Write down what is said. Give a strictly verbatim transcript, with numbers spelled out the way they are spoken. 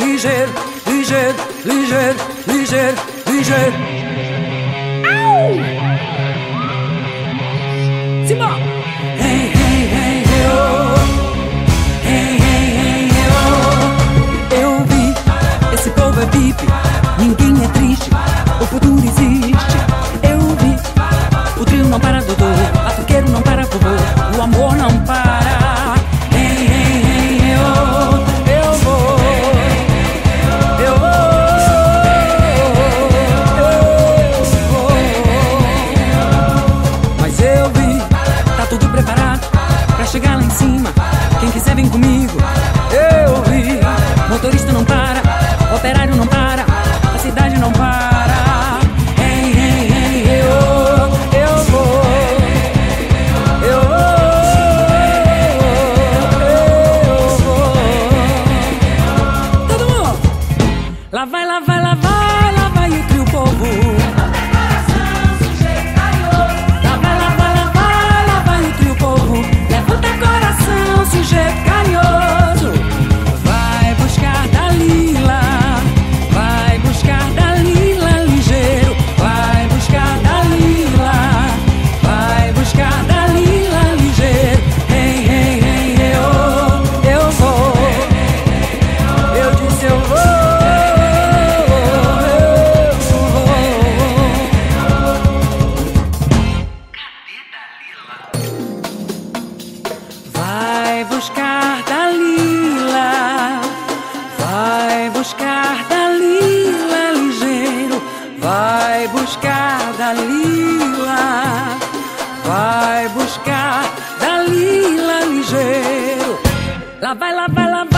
ligeiro, ligeiro, ligeiro, ligeiro, ligeiro. Au! Simão! Hey, hey, hey, hey, oh. Hey, hey, hey, hey, oh. Eu vi, esse povo é vive, ninguém é triste, o futuro existe. Eu vi, o trio não para, doutor, batuqueiro não para, vovô, o amor não para. Chegar lá em cima, quem quiser vem comigo. Eu vi, motorista não para, operário não para, a cidade não para. Hey, hey, hey, hey, oh, eu vou, eu vou, eu vou. Todo mundo, lá vai, lá vai, lá vai, lá vai o trio povo. Sujeito carinhoso, vai buscar Dalila, vai buscar Dalila ligeiro, vai buscar Dalila, vai buscar Dalila ligeiro. Hey, hey, hey, hey, oh, eu vou, eu disse eu vou, eu vou. Cadê Dalila? Vai buscar Dalila, vai buscar Dalila ligeiro, vai buscar Dalila, vai buscar Dalila ligeiro. Lá vai, lá vai, lá vai.